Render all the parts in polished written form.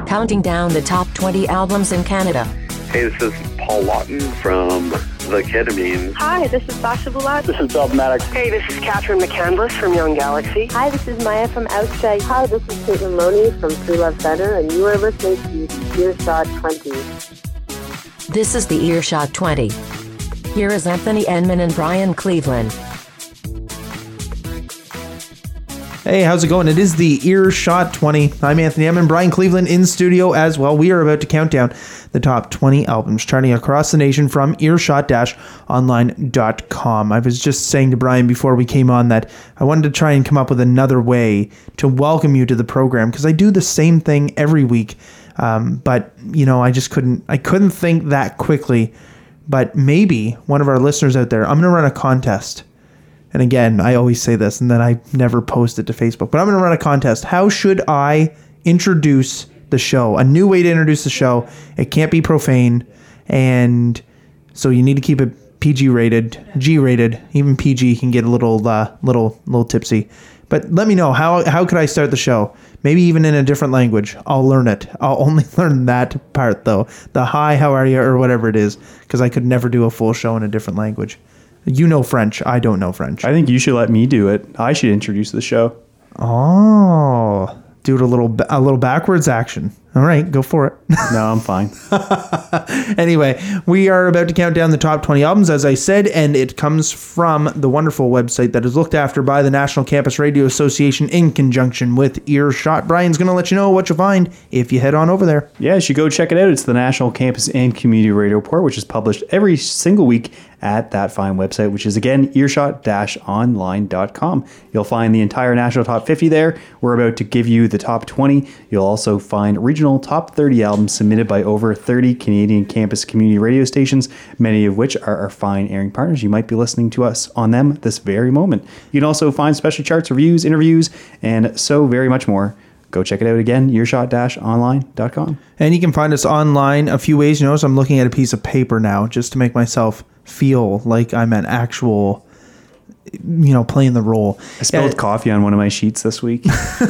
counting down the top 20 albums in Canada. Hey, this is Paul Lawton from The Ketamine. Hi, this is Sasha Bulat. This is Dogmatic. Hey, this is Catherine McCandless from Young Galaxy. Hi, this is Maya from Outside. Hi, this is Caitlin Loney from Free Love Center, and you are listening to Earshot 20. This is the Earshot 20. Here is Anthony Enman and Brian Cleveland. Hey, how's it going? It is the Earshot 20. I'm Anthony Enman, Brian Cleveland in studio as well. We are about to count down the top 20 albums charting across the nation from earshot-online.com. I was just saying to Brian before we came on that I wanted to try and come up with another way to welcome you to the program because I do the same thing every week. But, you know, I couldn't think that quickly. But maybe one of our listeners out there, I'm going to run a contest. And again, I always say this and then I never post it to Facebook. But I'm going to run a contest. How should I introduce the show? A new way to introduce the show. It can't be profane. And so you need to keep it PG rated, G rated. Even PG can get a little tipsy. But let me know, how could I start the show? Maybe even in a different language. I'll learn it. I'll only learn that part, though. The hi, how are you, or whatever it is. Because I could never do a full show in a different language. You know French. I don't know French. I think you should let me do it. I should introduce the show. Oh, do it a little backwards action. All right, go for it. No, I'm fine. Anyway, we are about to count down the top 20 albums, as I said, and it comes from the wonderful website that is looked after by the National Campus Radio Association in conjunction with Earshot. Brian's going to let you know what you'll find if you head on over there. Yeah, you should go check it out. It's the National Campus and Community Radio Report, which is published every single week at that fine website, which is, again, earshot-online.com. You'll find the entire national top 50 there. We're about to give you the top 20. You'll also find regional top 30 albums submitted by over 30 Canadian campus community radio stations, many of which are our fine airing partners. You might be listening to us on them this very moment. You can also find special charts, reviews, interviews, and so very much more. Go check it out again, earshot-online.com. And you can find us online a few ways. You notice I'm looking at a piece of paper now just to make myself feel like I'm an actual, playing the role. I spilled coffee on one of my sheets this week.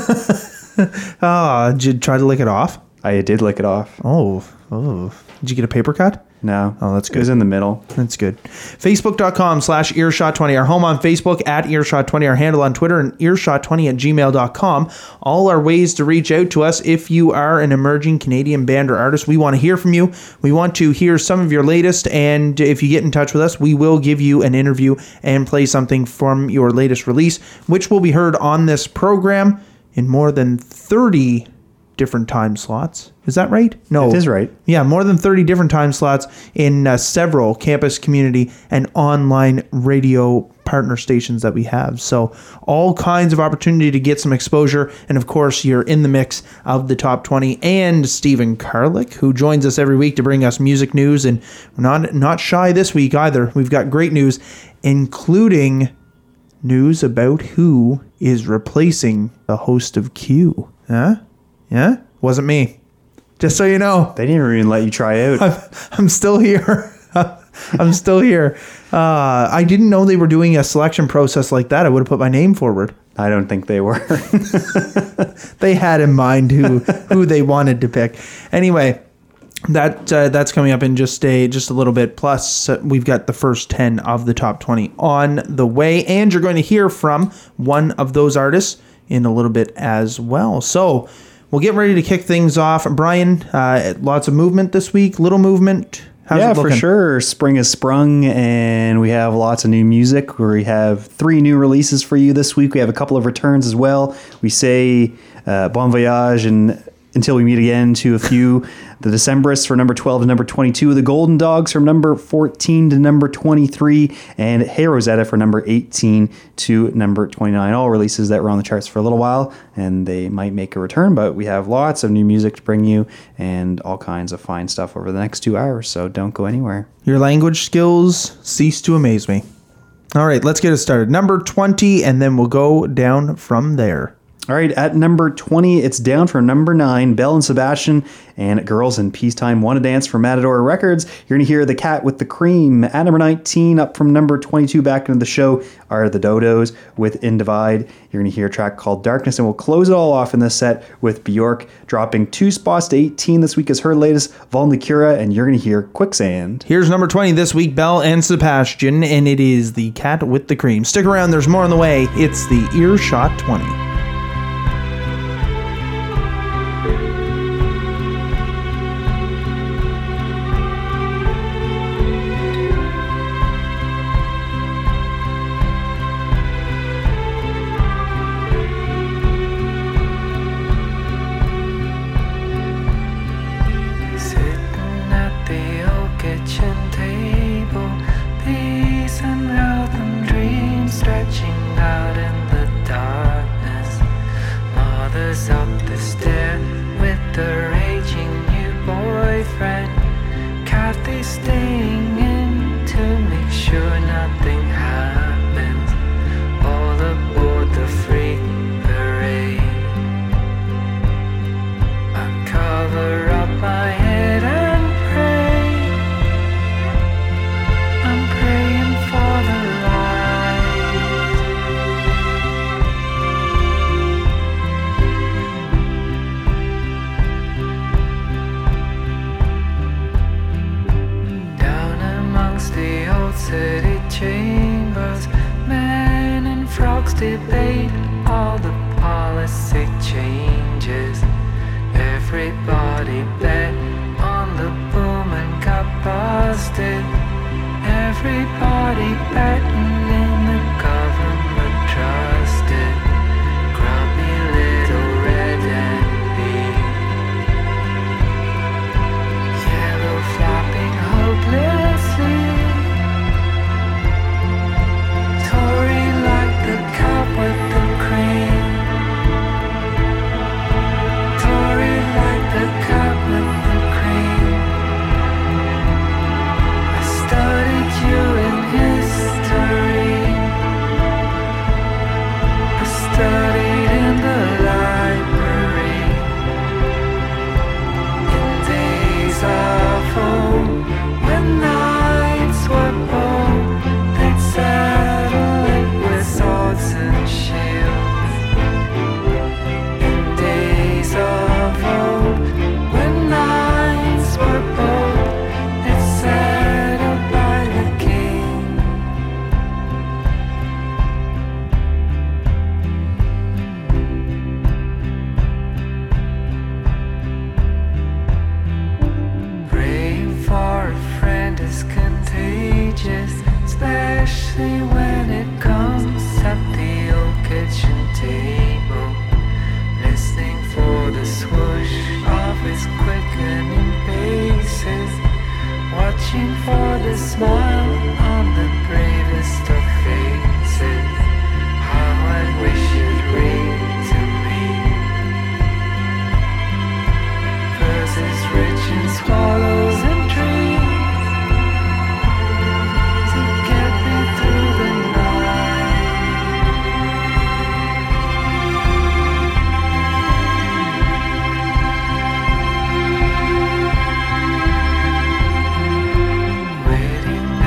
Did you try to lick it off? I did lick it off. Oh. Did you get a paper cut? No. Oh, that's good. It was in the middle. That's good. Facebook.com/Earshot20. Our home on Facebook at Earshot20. Our handle on Twitter and Earshot20@gmail.com. All are ways to reach out to us if you are an emerging Canadian band or artist. We want to hear from you. We want to hear some of your latest. And if you get in touch with us, we will give you an interview and play something from your latest release, which will be heard on this program in more than 30 different time slots. Is that right? No. It is right. Yeah, more than 30 different time slots in several campus, community, and online radio partner stations that we have. So all kinds of opportunity to get some exposure. And of course, you're in the mix of the top 20 and Stephen Karlik, who joins us every week to bring us music news. And we're not shy this week either. We've got great news, including news about who is replacing the host of Q. Huh? Yeah? Wasn't me. Just so you know. They didn't even let you try out. I'm still here. I'm still here. I didn't know they were doing a selection process like that. I would have put my name forward. I don't think they were. They had in mind who they wanted to pick. Anyway, that's coming up in just a little bit. Plus, we've got the first 10 of the top 20 on the way. And you're going to hear from one of those artists in a little bit as well. So we'll get ready to kick things off. Brian, lots of movement this week, little movement. How's it looking? For sure. Spring has sprung and we have lots of new music. We have 3 new releases for you this week. We have a couple of returns as well. We say bon voyage and until we meet again to a few. The Decemberists for number 12 to number 22. The Golden Dogs from number 14 to number 23. And Hey Rosetta for number 18 to number 29. All releases that were on the charts for a little while. And they might make a return. But we have lots of new music to bring you. And all kinds of fine stuff over the next 2 hours. So don't go anywhere. Your language skills cease to amaze me. All right, let's get it started. Number 20. And then we'll go down from there. All right, at number 20, it's down from number 9, Belle and Sebastian and Girls in Peacetime Wanna Dance from Matador Records. You're going to hear The Cat with the Cream. At number 19, up from number 22 back into the show, are The Dodos with In Divide. You're going to hear a track called Darkness, and we'll close it all off in this set with Bjork dropping 2 spots to 18 this week as her latest, Von Licura, and you're going to hear Quicksand. Here's number 20 this week, Belle and Sebastian, and it is The Cat with the Cream. Stick around, there's more on the way. It's the Earshot 20. Debate all the policy changes. Everybody bet on the boom and got busted. Everybody betting in the government trusted. Grumpy little red and bee. Yellow flopping hopelessly. Tory like the cup with the cream. Tory like the cup with the cream. I studied you in history. I studied in the library. In days of old, when nights were bold, they'd settle it with swords and shields. In days of old, when nights were bold, it's settled by the king. Praying for a friend is contagious, especially when it comes at the old kitchen table. Listening for the swoosh of his quickening paces, watching for the smile on the bravest of faces. How I wish you'd read to me verses rich in swallows and trees to get me through the night. Waiting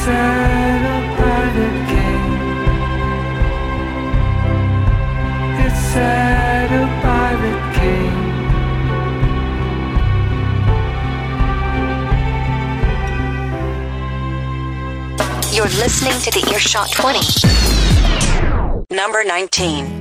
settled by the king. It's settled by the king. You're listening to the Earshot 20. Number 19.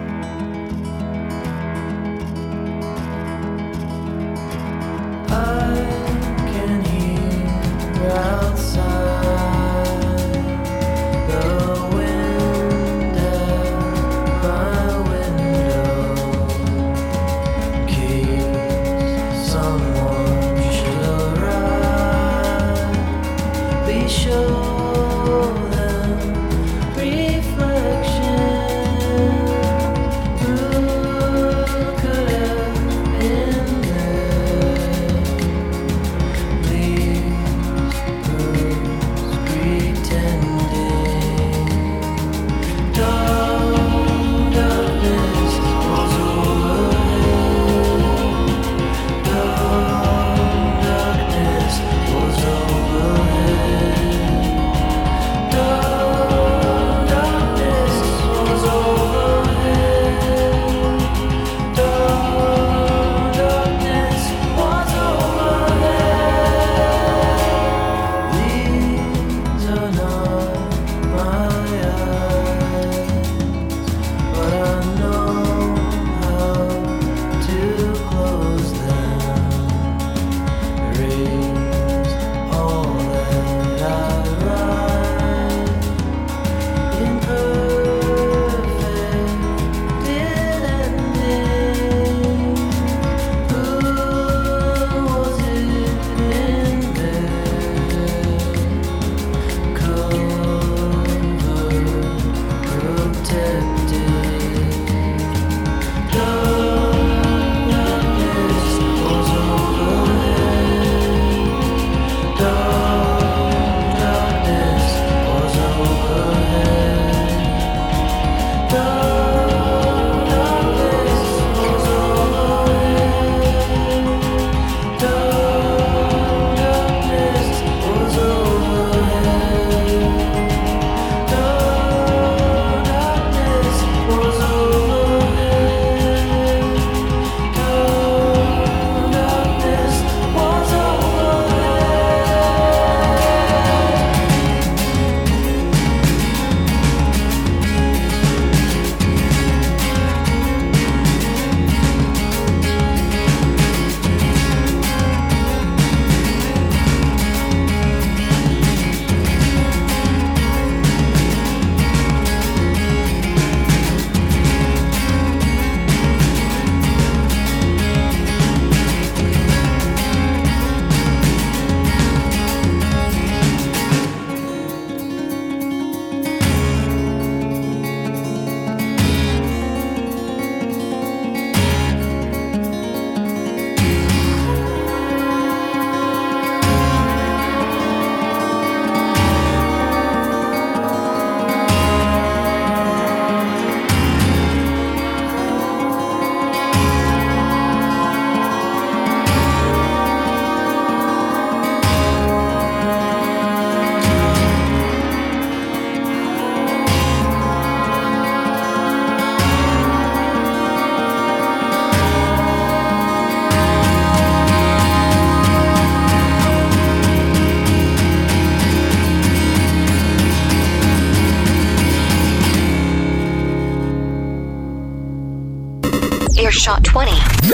Earshot 20.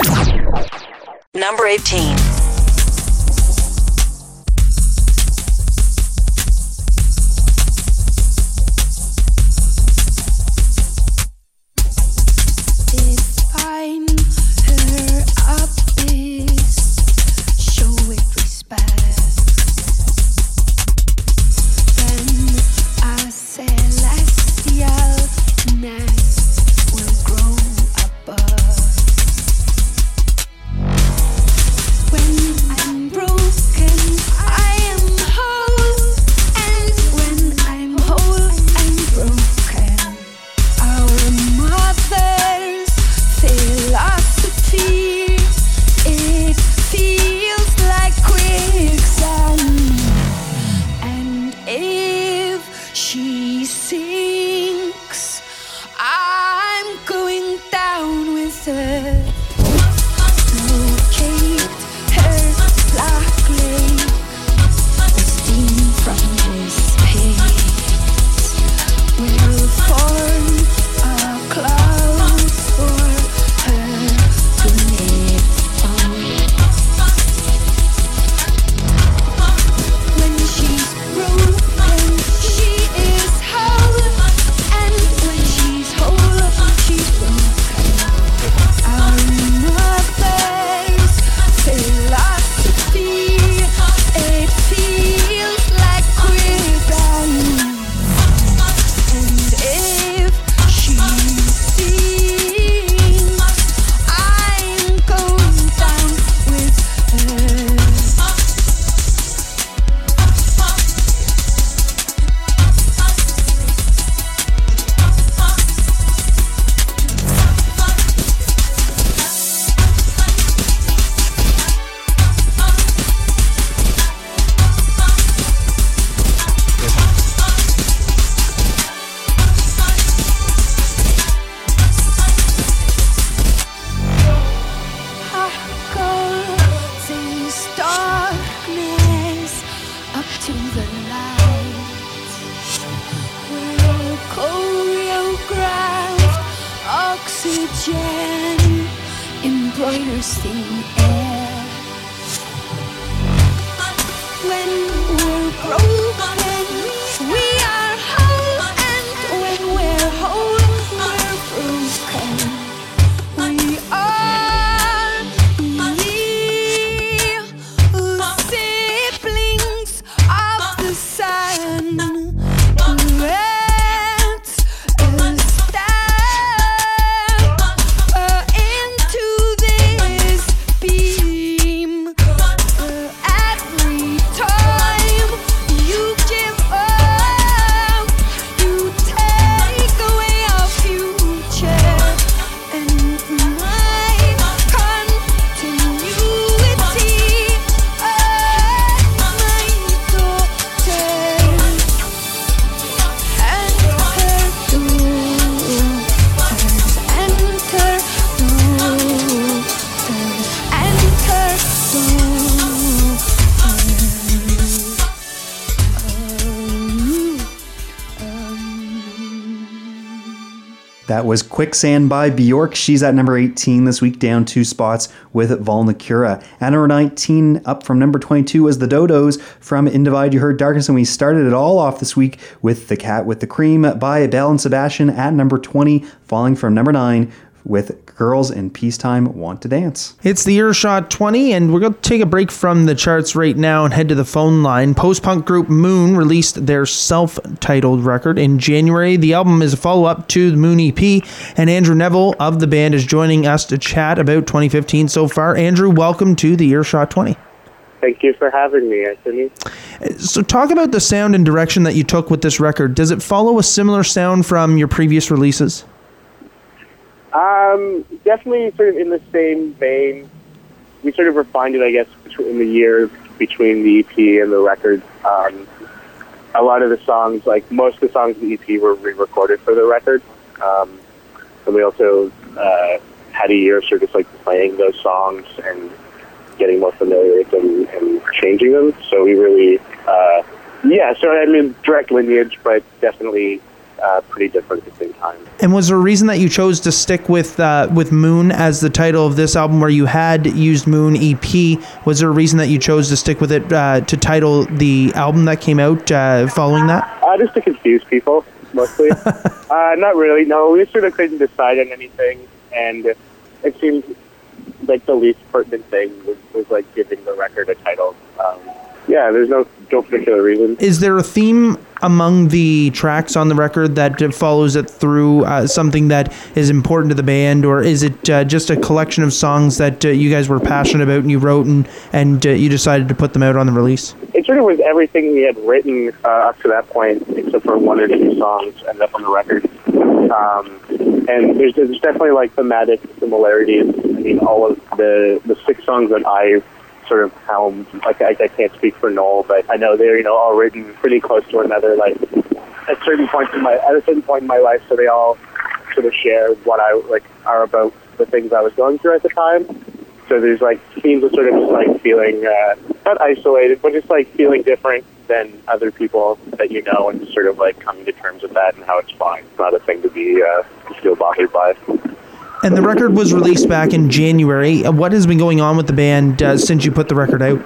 Number 18. When to the light. We're choreographed oxygen embroiders the air. When we're broken, we are whole, and when we're whole, we're broken. We are siblings of the sun. Let's step into this beam. Every time you give up, you take away our future and my continuity of my daughters. Enter That was Quicksand by Bjork. She's at number 18 this week, down 2 spots with Volnakura. At number 19, up from number 22, was the Dodos from In Divide You Heard Darkness, and we started it all off this week with The Cat with the Cream by Belle and Sebastian at number 20, falling from number 9 with Girls in Peacetime Want to Dance. It's the Earshot 20, and we're going to take a break from the charts right now and head to the phone line. Post-punk group Moon released their self-titled record in January. The album is a follow-up to the Moon EP, and Andrew Neville of the band is joining us to chat about 2015 so far. Andrew, welcome to the Earshot 20. Thank you for having me, Anthony. So talk about the sound and direction that you took with this record. Does it follow a similar sound from your previous releases? Definitely sort of in the same vein. We sort of refined it, I guess, in the years between the EP and the record. A lot of the songs, like most of the songs in the EP were re-recorded for the record. And we also had a year of sort of like playing those songs and getting more familiar with them and changing them. So we really, so I mean, direct lineage, but definitely pretty different at the same time. And was there a reason that you chose to stick with Moon as the title of this album, where you had used Moon EP? Was there a reason that you chose to stick with it to title the album that came out following that? Just to confuse people, mostly. Not really, no. We sort of couldn't decide on anything, and it seemed like the least pertinent thing was like giving the record a title. There's no particular reason. Is there a theme among the tracks on the record that follows it through, something that is important to the band, or is it just a collection of songs that you guys were passionate about and you wrote and you decided to put them out on the release? It sort of was everything we had written up to that point, except for 1 or 2 songs ended up on the record. And there's definitely like thematic similarities. I mean, all of the 6 songs that I sort of helmed, like I can't speak for Noel, but I know they're all written pretty close to one another. Like at a certain point in my life, so they all sort of share what are about the things I was going through at the time. So there's like themes of sort of just like feeling not isolated, but just like feeling different than other people that you know, and just sort of like coming to terms with that and how it's fine. It's not a thing to be to feel bothered by. And the record was released back in January. What has been going on with the band since you put the record out?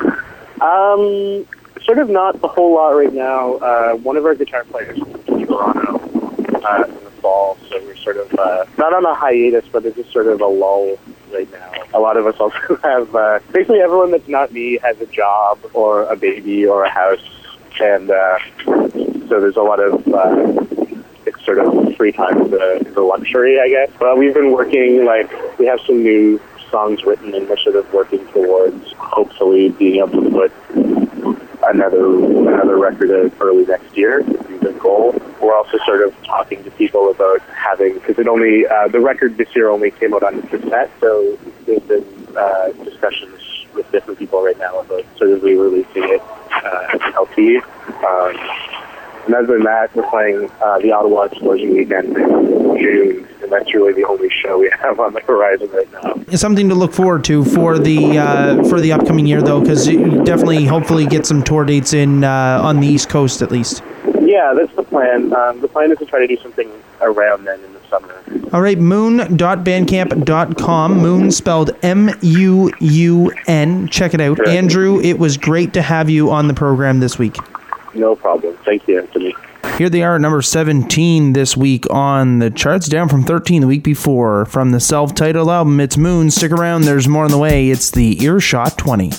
Sort of not a whole lot right now. One of our guitar players moved to Toronto in the fall, so we're sort of not on a hiatus, but it's just sort of a lull right now. A lot of us also have, basically everyone that's not me has a job or a baby or a house, and so there's a lot of it's sort of free time is a luxury, I guess. But we've been working, we have some new songs written, and we're sort of working towards hopefully being able to put another record out early next year is the goal. We're also sort of talking to people about having, because the record this year only came out on cassette, so there's been discussions with different people right now about sort of re-releasing it as an LP. And other than that, we're playing the Ottawa Explosion Weekend in June, and and that's really the only show we have on the horizon right now. It's something to look forward to for the upcoming year, though, because you definitely, hopefully, get some tour dates in on the East Coast at least. Yeah, that's the plan. The plan is to try to do something around then in the summer. All right, moon.bandcamp.com. Moon spelled M-U-U-N. Check it out. Correct. Andrew, it was great to have you on the program this week. No problem. Thank you, Anthony. Here they are at number 17 this week on the charts, down from 13 the week before. From the self-titled album, it's Moon. Stick around, there's more on the way. It's the Earshot 20.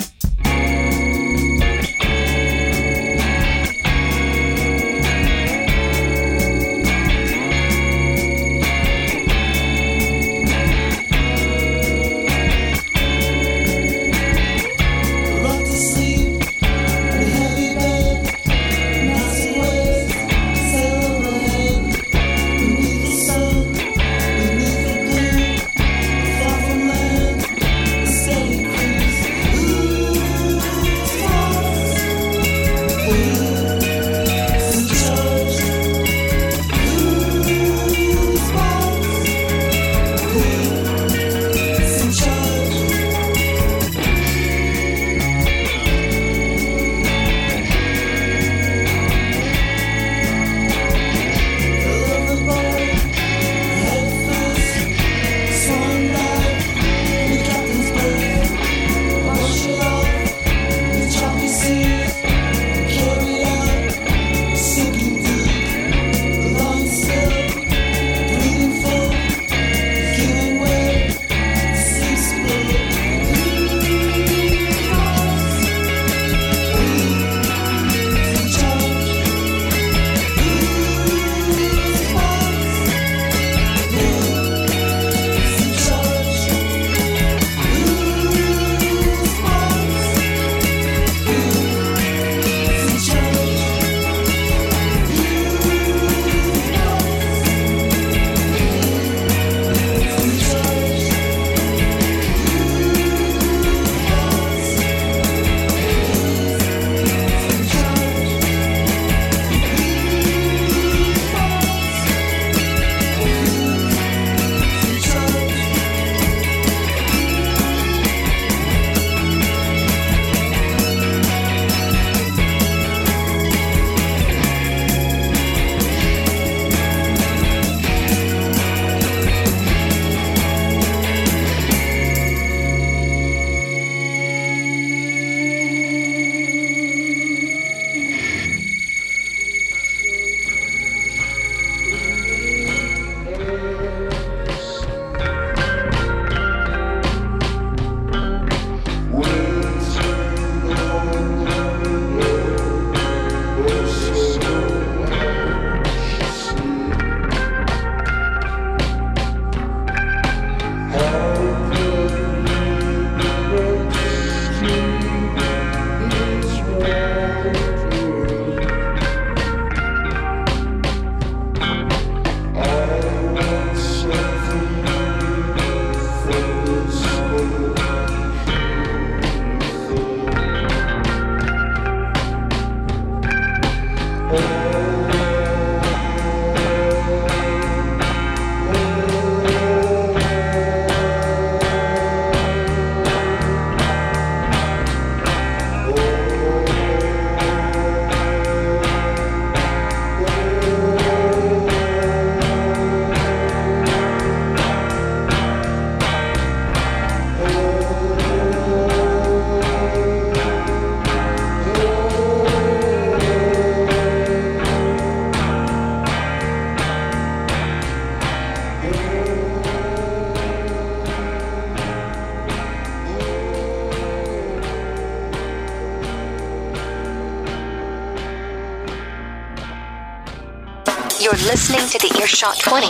You're listening to the Earshot 20.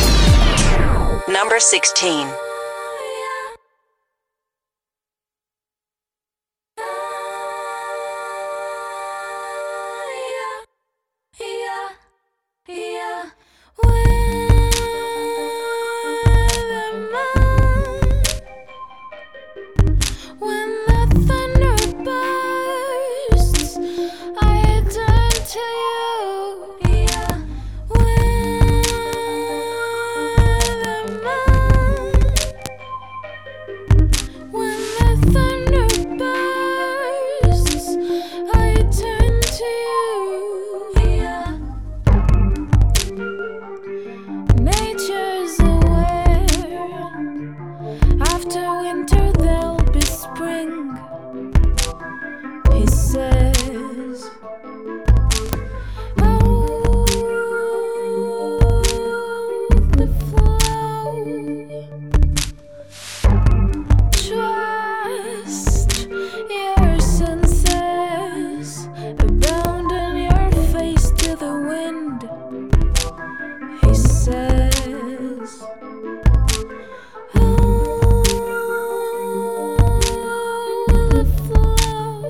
Number 16. wind. He says, oh, the flow.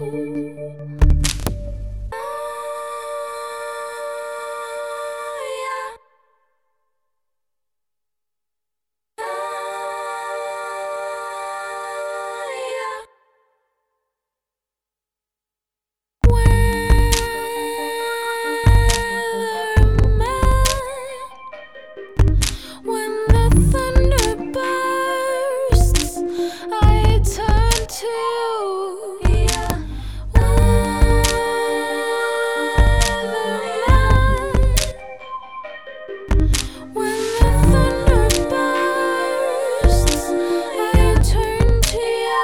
When the thunder bursts, I turn to you. When the thunder bursts, I turn to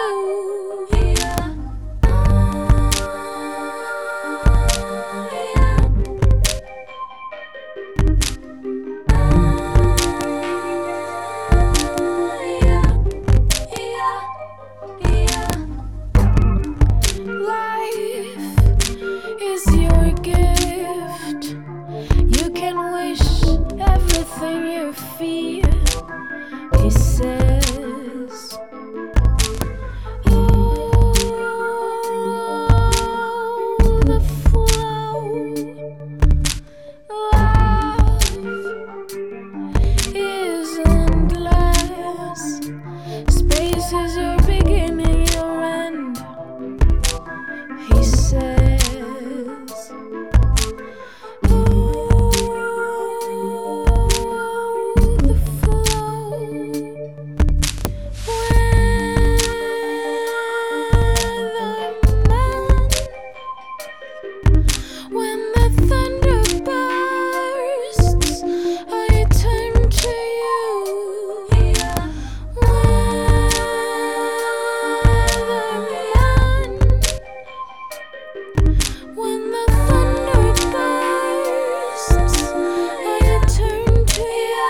Life is your gift. You can wish everything you feel. He says, oh, the flow. Love is endless. Space is your beginning, your end. He says, oh, the flow. When the thunder bursts, I turn to you. When the thunder bursts, I turn to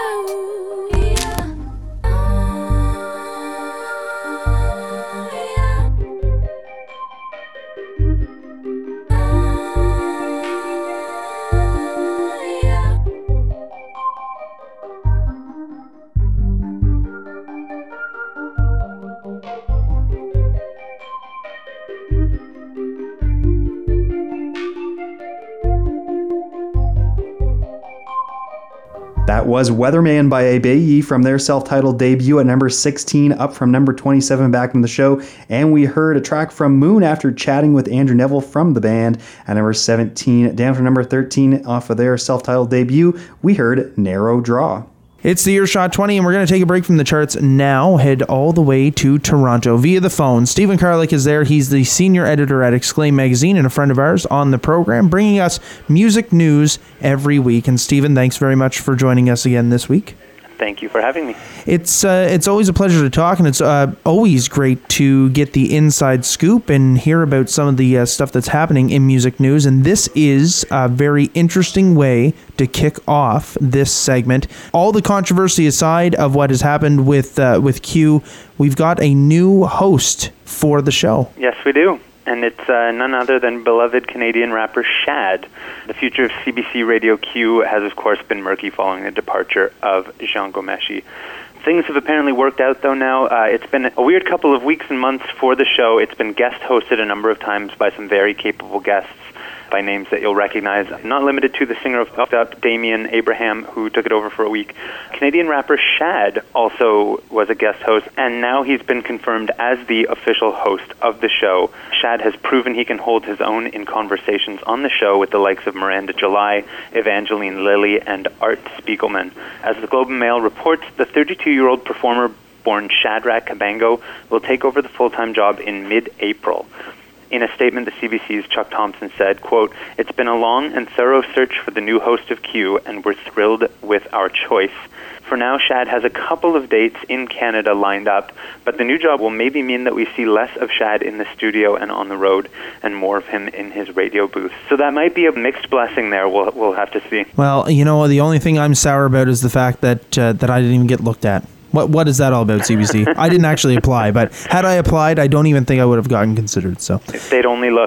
That was Weatherman by Abeyi from their self-titled debut at number 16, up from number 27 back in the show. And we heard a track from Moon after chatting with Andrew Neville from the band at number 17. Down from number 13 off of their self-titled debut, we heard Narrow Draw. It's the Earshot 20, and we're going to take a break from the charts now, head all the way to Toronto via the phone. Stephen Karlik is there. He's the senior editor at Exclaim Magazine and a friend of ours on the program, bringing us music news every week. And Stephen, thanks very much for joining us again this week. Thank you for having me. It's always a pleasure to talk, and it's always great to get the inside scoop and hear about some of the stuff that's happening in music news. And this is a very interesting way to kick off this segment. All the controversy aside of what has happened with Q, we've got a new host for the show. Yes, we do. And it's none other than beloved Canadian rapper Shad. The future of CBC Radio Q has, of course, been murky following the departure of Jean Gomeshi. Things have apparently worked out, though, now. It's been a weird couple of weeks and months for the show. It's been guest-hosted a number of times by some very capable guests, by names that you'll recognize, not limited to the singer of Puffed Up, Damien Abraham, who took it over for a week. Canadian rapper Shad also was a guest host, and now he's been confirmed as the official host of the show. Shad has proven he can hold his own in conversations on the show with the likes of Miranda July, Evangeline Lilly, and Art Spiegelman. As the Globe and Mail reports, the 32-year-old performer born Shadrach Cabango will take over the full-time job in mid-April. In a statement, the CBC's Chuck Thompson said, quote, "It's been a long and thorough search for the new host of Q, and we're thrilled with our choice. For now, Shad has a couple of dates in Canada lined up, but the new job will maybe mean that we see less of Shad in the studio and on the road, and more of him in his radio booth. So that might be a mixed blessing there. We'll have to see." Well, you know, the only thing I'm sour about is the fact that that I didn't even get looked at. What is that all about, CBC? I didn't actually apply, but had I applied, I don't even think I would have gotten considered. So if they'd only looked.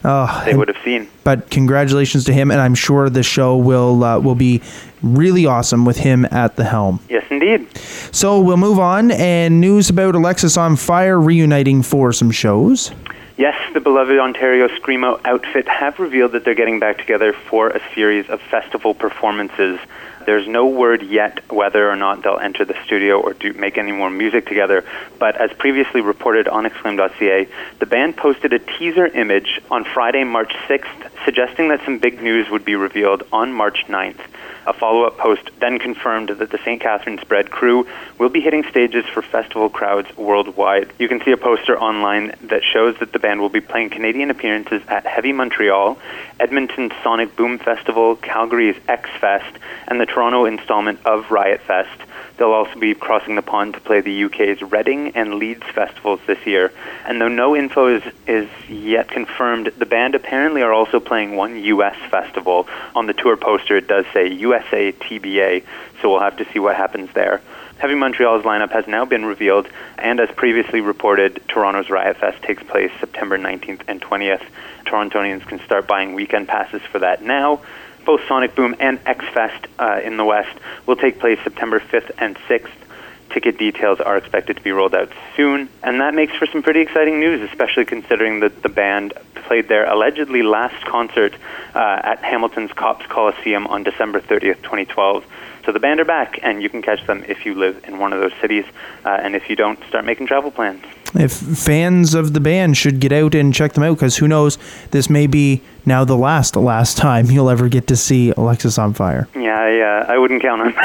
they would have seen. But congratulations to him, and I'm sure the show will be really awesome with him at the helm. Yes, indeed. So we'll move on, and news about Alexis on Fire reuniting for some shows. Yes, the beloved Ontario Screamo outfit have revealed that they're getting back together for a series of festival performances. There's no word yet whether or not they'll enter the studio or make any more music together, but as previously reported on Exclaim.ca, the band posted a teaser image on Friday, March 6th, suggesting that some big news would be revealed on March 9th. A follow-up post then confirmed that the St. Catharines Bread crew will be hitting stages for festival crowds worldwide. You can see a poster online that shows that the band will be playing Canadian appearances at Heavy Montreal, Edmonton's Sonic Boom Festival, Calgary's X-Fest, and the Toronto installment of Riot Fest. They'll also be crossing the pond to play the UK's Reading and Leeds festivals this year. And though no info is yet confirmed, the band apparently are also playing one US festival. On the tour poster, it does say USA TBA, so we'll have to see what happens there. Heavy Montreal's lineup has now been revealed, and as previously reported, Toronto's Riot Fest takes place September 19th and 20th. Torontonians can start buying weekend passes for that now. Both Sonic Boom and X-Fest in the West will take place September 5th and 6th. Ticket details are expected to be rolled out soon, and that makes for some pretty exciting news, especially considering that the band played their allegedly last concert at Hamilton's Copps Coliseum on December 30th, 2012. So the band are back, and you can catch them if you live in one of those cities, and if you don't, start making travel plans. If fans of the band should get out and check them out, because who knows, this may be now the last time you'll ever get to see Alexis on Fire. Yeah, I wouldn't count on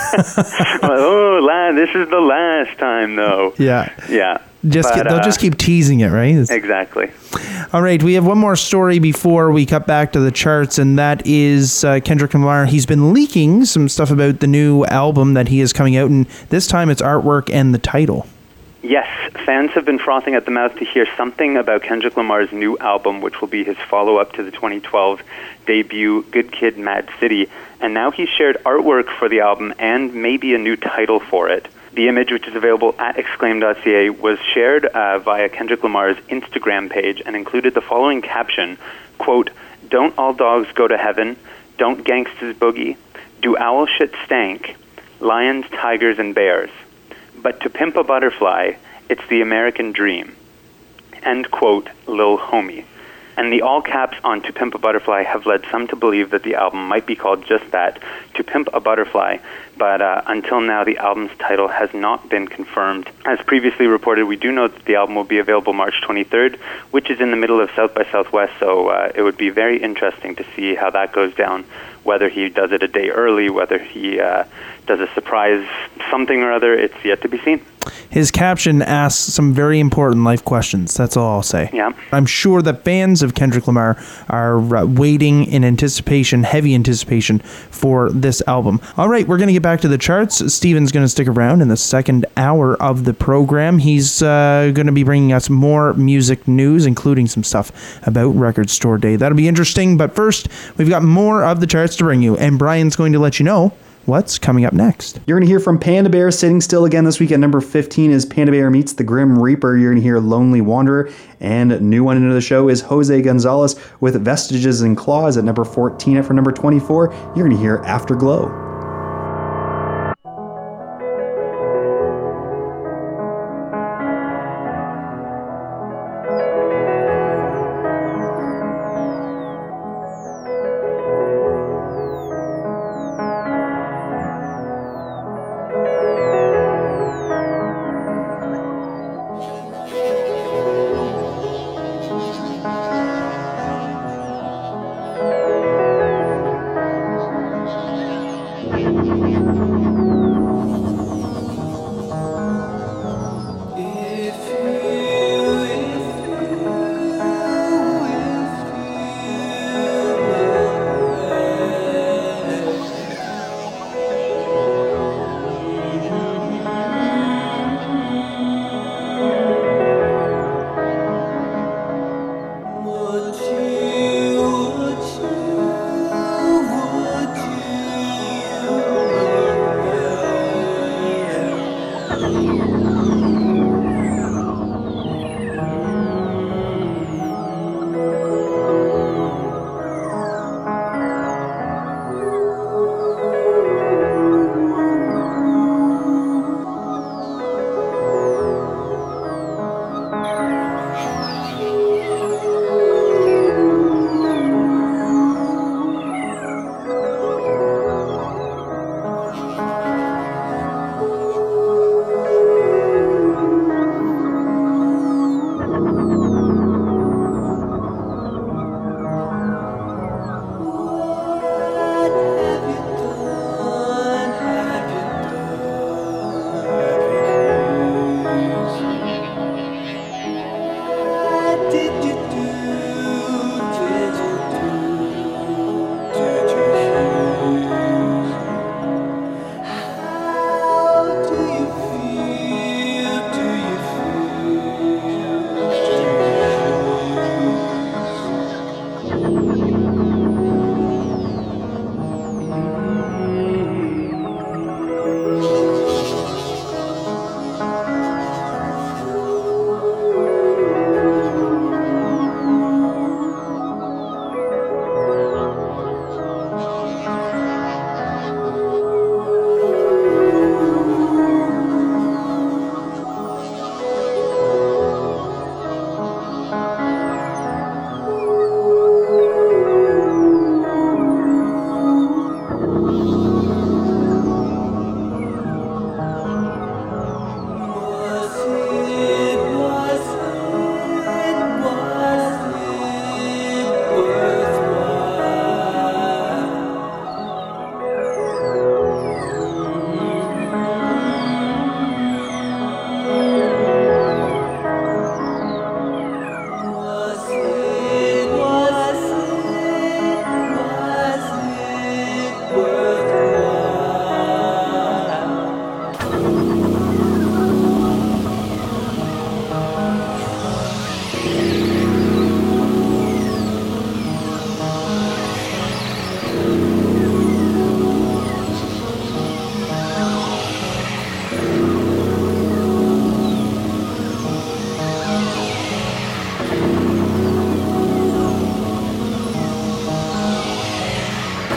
this is the last time, though. Yeah. They'll just keep teasing it, right? Exactly. All right, we have one more story before we cut back to the charts, and that is Kendrick Lamar. He's been leaking some stuff about the new album that he is coming out, and this time it's artwork and the title. Yes, fans have been frothing at the mouth to hear something about Kendrick Lamar's new album, which will be his follow-up to the 2012 debut Good Kid, Mad City, and now he's shared artwork for the album and maybe a new title for it. The image, which is available at Exclaim.ca, was shared via Kendrick Lamar's Instagram page and included the following caption, quote, "Don't all dogs go to heaven? Don't gangsters boogie? Do owl shit stank? Lions, tigers, and bears. But to pimp a butterfly, it's the American dream." End quote, Lil Homie. And the all caps on To Pimp a Butterfly have led some to believe that the album might be called just that, To Pimp a Butterfly, but until now the album's title has not been confirmed. As previously reported, we do know that the album will be available March 23rd, which is in the middle of South by Southwest, so it would be very interesting to see how that goes down, whether he does it a day early, whether he does a surprise something or other. It's yet to be seen. His caption asks some very important life questions. That's all I'll say. Yeah. I'm sure that fans of Kendrick Lamar are waiting in anticipation, heavy anticipation, for this album. All right, we're going to get back to the charts. Steven's going to stick around in the second hour of the program. He's going to be bringing us more music news, including some stuff about Record Store Day. That'll be interesting, but first, we've got more of the charts to bring you, and Brian's going to let you know what's coming up next. You're going to hear from Panda Bear sitting still again this week at number 15 is Panda Bear Meets the Grim Reaper. You're going to hear Lonely Wanderer. And new one into the show is Jose Gonzalez with Vestiges and Claws at number 14. And for number 24, you're going to hear Afterglow.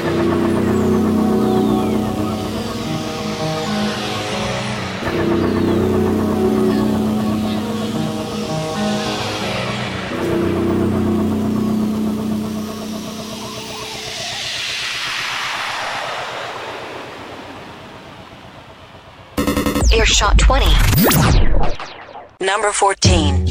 Earshot 20. Number 14.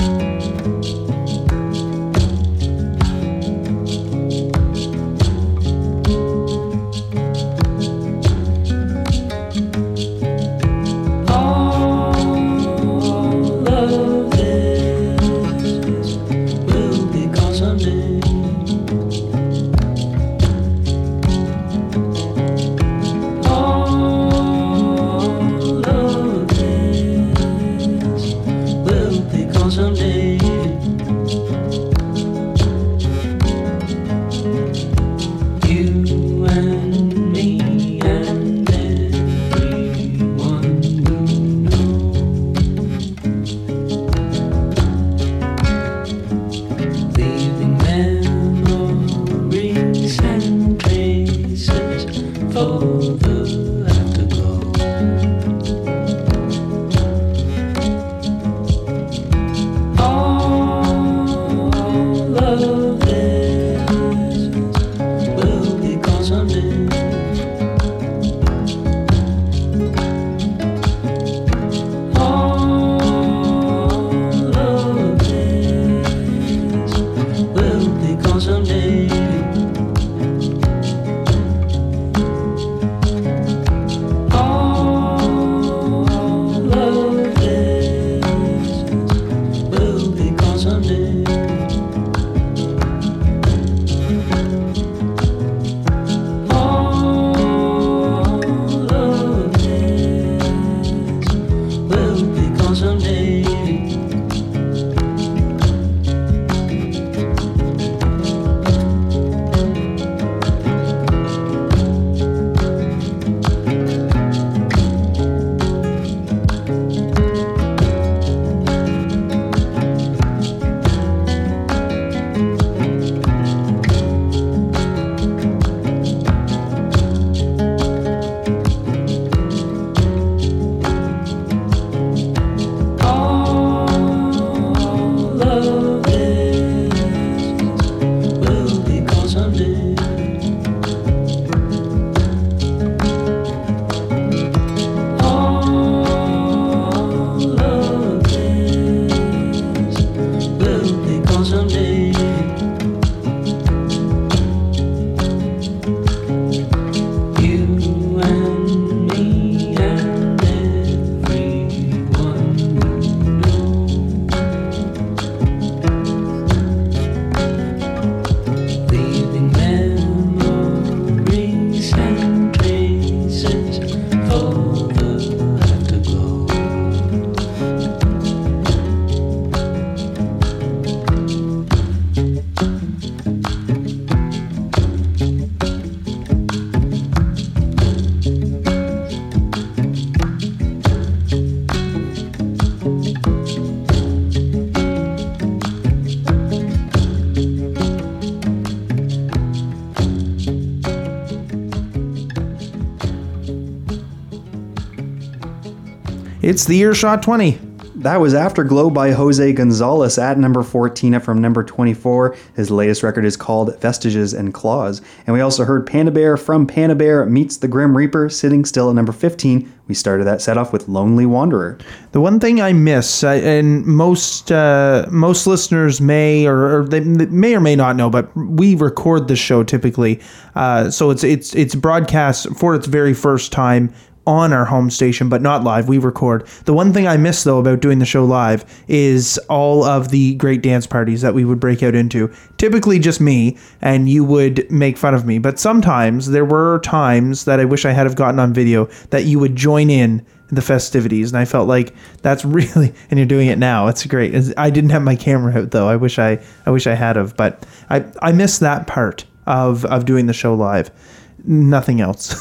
It's the Earshot 20. That was Afterglow by Jose Gonzalez at number 14 from number 24. His latest record is called Vestiges and Claws. And we also heard Panda Bear from Panda Bear Meets the Grim Reaper, sitting still at number 15. We started that set off with Lonely Wanderer. The one thing I miss, and most listeners may or they may or may not know, but we record the show typically, so it's broadcast for its very first time on our home station, but not live. We record. The one thing I miss, though, about doing the show live is all of the great dance parties that we would break out into. Typically just me, and you would make fun of me. But sometimes there were times that I wish I had have gotten on video that you would join in the festivities, and I felt like that's really, and you're doing it now. It's great. I didn't have my camera out though. I wish I had have, but I miss that part of doing the show live. Nothing else.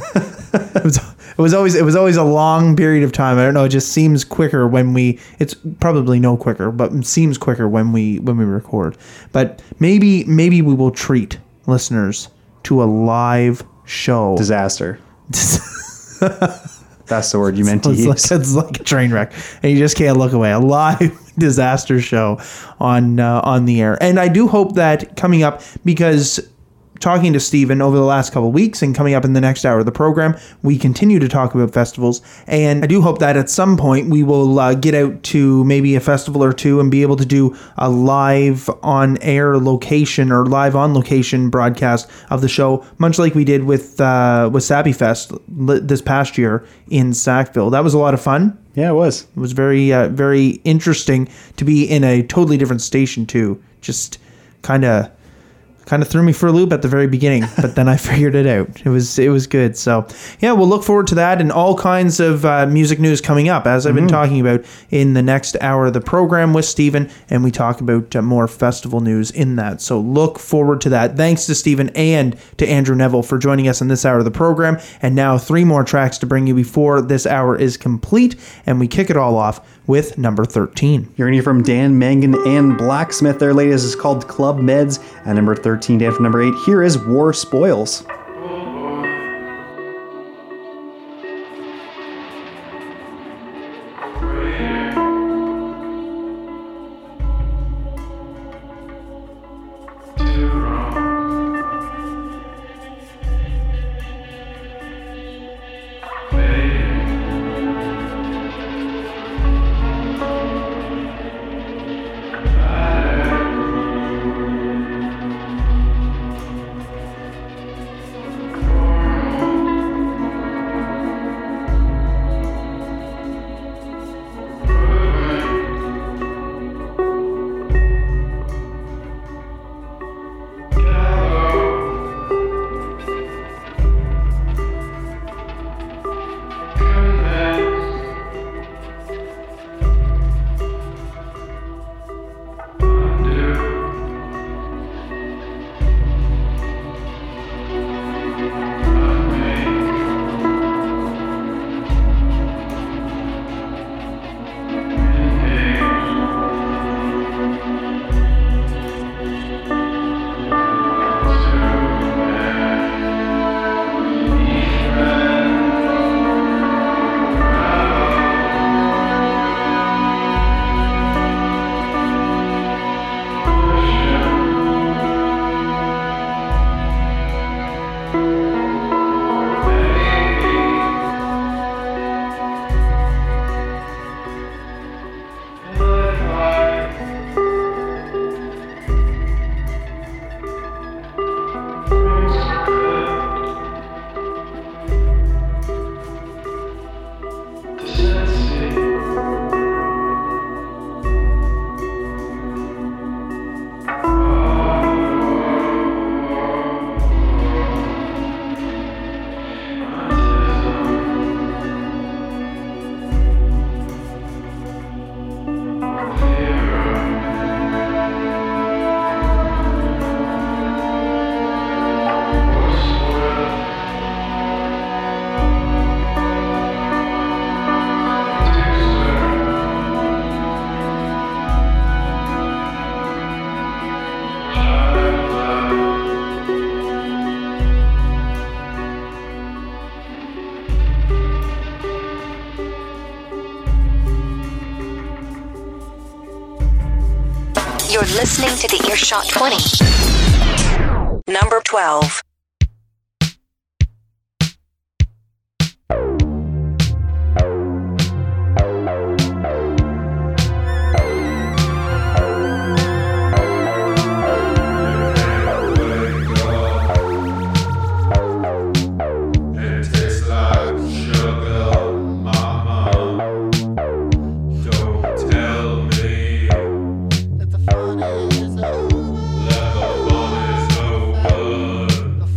It was always a long period of time. I don't know. It just seems quicker when it's probably no quicker, but it seems quicker when we record. But maybe we will treat listeners to a live show. Disaster. That's the word you meant to use. It's like a train wreck, and you just can't look away. A live disaster show on the air. And I do hope that coming up, because talking to Stephen over the last couple of weeks and coming up in the next hour of the program, we continue to talk about festivals. And I do hope that at some point we will get out to maybe a festival or two and be able to do a live on air location or live on location broadcast of the show, much like we did with Sappy Fest this past year in Sackville. That was a lot of fun. Yeah, it was. It was very, very interesting to be in a totally different station too. Just kind of threw me for a loop at the very beginning, but then I figured it out. It was good. So yeah, we'll look forward to that and all kinds of music news coming up, as I've been talking about in the next hour of the program with Stephen, and we talk about more festival news in that. So look forward to that. Thanks to Stephen and to Andrew Neville for joining us in this hour of the program. And now 3 more tracks to bring you before this hour is complete, and we kick it all off with number 13. You're going to hear from Dan Mangan and Blacksmith. Their latest is called Club Meds. At number 13, down from number 8, here is War Spoils. You're listening to the Earshot 20. Number 12. The fun is over.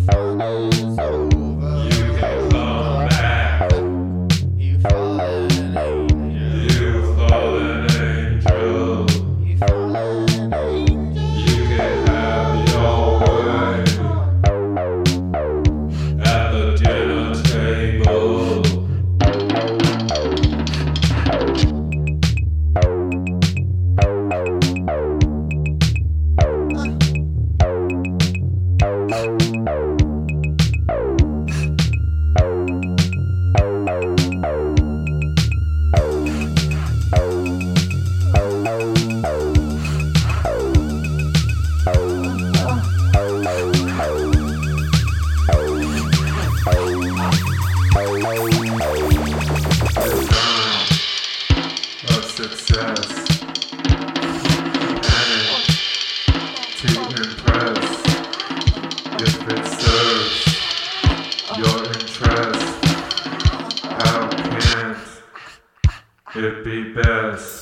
it'd be best.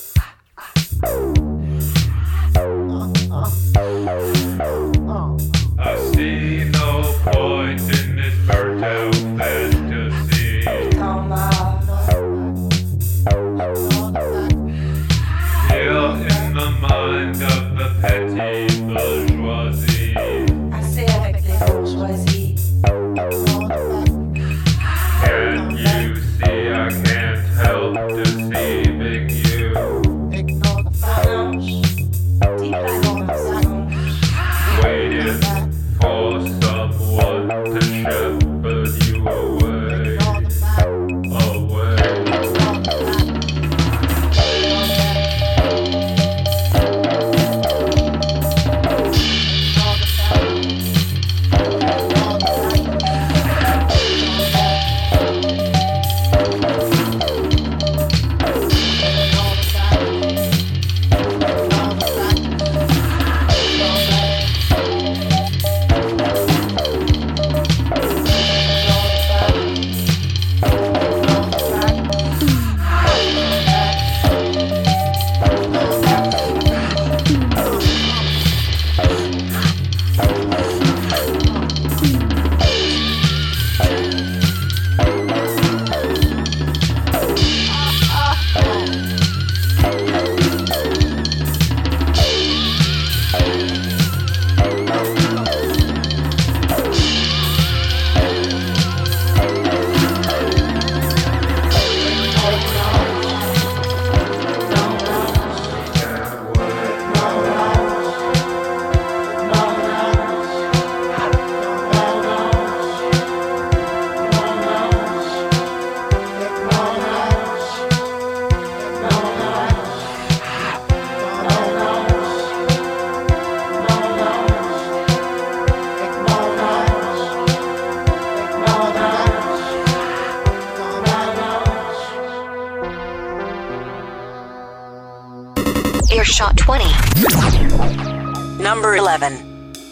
I see no point in this fertile fantasy. Still in the mind of the petty bourgeoisie. Can you see I can't help deceiving you? Waiting for someone to shepherd you away, away. Earshot 20. Number 11.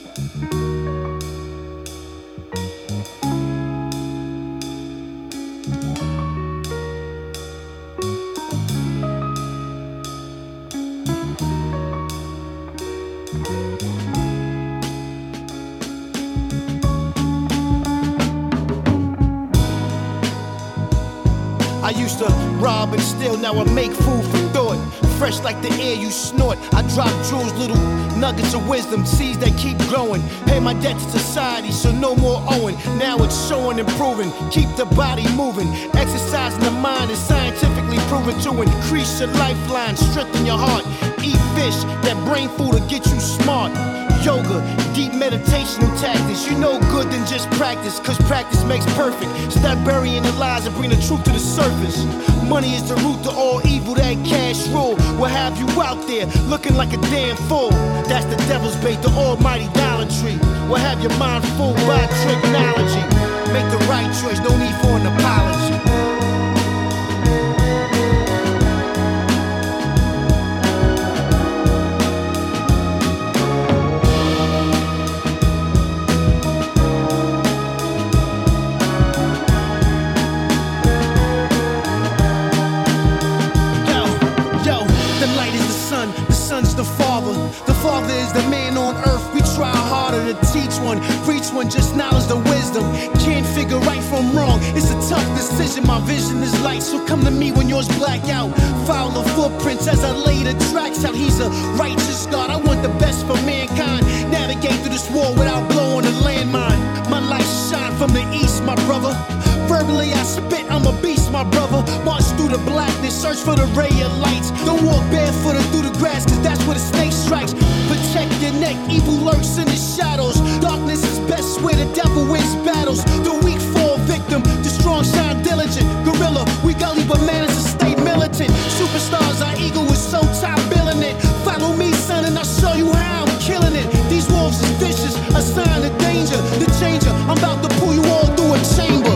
I used to rob and steal, now I make food for thought. Fresh like the air you snort. I drop jewels, little nuggets of wisdom, seeds that keep growing. Pay my debt to society, so no more owing. Now it's showing and proving. Keep the body moving. Exercising the mind is scientifically proven to increase your lifeline, strengthen your heart. Eat fish, that brain food will get you smart. Yoga, deep meditational tactics. You know good than just practice, cause practice makes perfect. Stop burying the lies and bring the truth to the surface. Money is the root to all evil, that cash rule will have you out there looking like a damn fool. That's the devil's bait, the almighty Dollar Tree will have your mind fooled by technology. Make the right choice, no need for an apology. Preach one, just knowledge the wisdom. Can't figure right from wrong. It's a tough decision. My vision is light, so come to me when yours black out. Follow the footprints as I lay the tracks out. He's a righteous God. I want the best for mankind. Navigate through this war without blowing a landmine. My light shine from the east, my brother. Verbally I spit, I'm a beast, my brother. March through the blackness, search for the ray of lights. Don't walk barefooted through the grass, cause that's where the snake strikes. Protect your neck, evil lurks in the shadows. Darkness is best where the devil wins battles. The weak fall victim, the strong shine diligent. Gorilla, we gully but manage to stay militant. Superstars, our ego is so top billing it. Follow me, son, and I'll show you how I'm killing it. These wolves is vicious, a sign of danger. The changer, I'm about to pull you all through a chamber.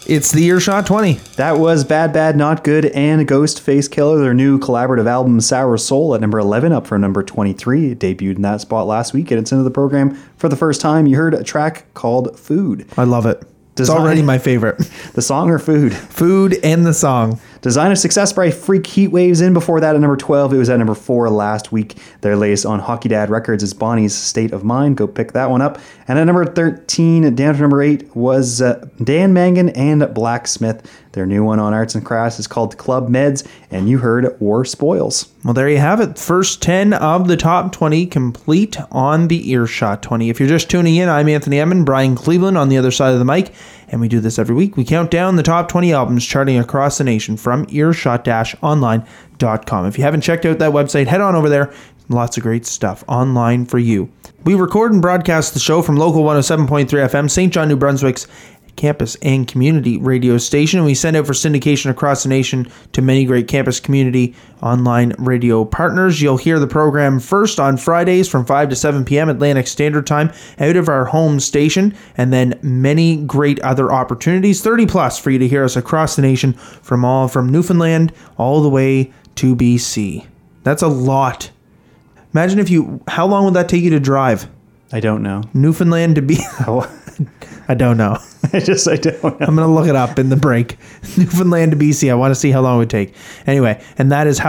It's the Earshot 20. That was Bad Bad Not Good and Ghostface Killer, their new collaborative album Sour Soul at number 11, up for number 23. It debuted in that spot last week, and it's into the program for the first time. You heard a track called Food. I love it. It's already my favorite. The song or food? Food and the song. Design of Success by Freak Heatwaves in before that at number 12. It was at number 4 last week. Their latest on Hockey Dad Records is Bonnie's State of Mind. Go pick that one up. And at number 13, down to number 8, was Dan Mangan and Blacksmith. Their new one on Arts and Crafts is called Club Meds, and you heard War Spoils. Well, there you have it. First 10 of the top 20 complete on the Earshot 20. If you're just tuning in, I'm Anthony Emmon, Brian Cleveland on the other side of the mic, and we do this every week. We count down the top 20 albums charting across the nation from earshot-online.com. If you haven't checked out that website, head on over there. Lots of great stuff online for you. We record and broadcast the show from local 107.3 FM, St. John, New Brunswick's campus and community radio station, and we send out for syndication across the nation to many great campus community online radio partners. You'll hear the program first on Fridays from 5 to 7 p.m. Atlantic Standard Time out of our home station, and then many great other opportunities, 30 plus for you to hear us across the nation from Newfoundland all the way to BC. That's a lot. Imagine how long would that take you to drive? I don't know. Newfoundland to BC. I don't know. I don't know. I'm going to look it up in the break. Newfoundland to BC. I want to see how long it would take. Anyway, and that's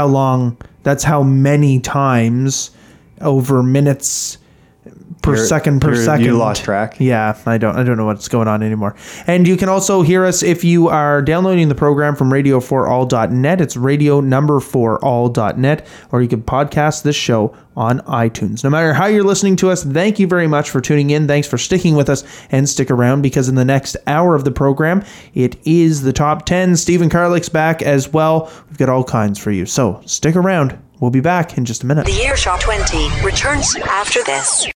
how many times over minutes per second. You lost track. Yeah, I don't know what's going on anymore. And you can also hear us if you are downloading the program from radio4all.net. It's radio4all.net, or you can podcast this show on iTunes. No matter how you're listening to us, thank you very much for tuning in. Thanks for sticking with us, and stick around, because in the next hour of the program, it is the top 10. Stephen Carlick's back as well. We've got all kinds for you. So stick around. We'll be back in just a minute. The Earshot 20 returns after this.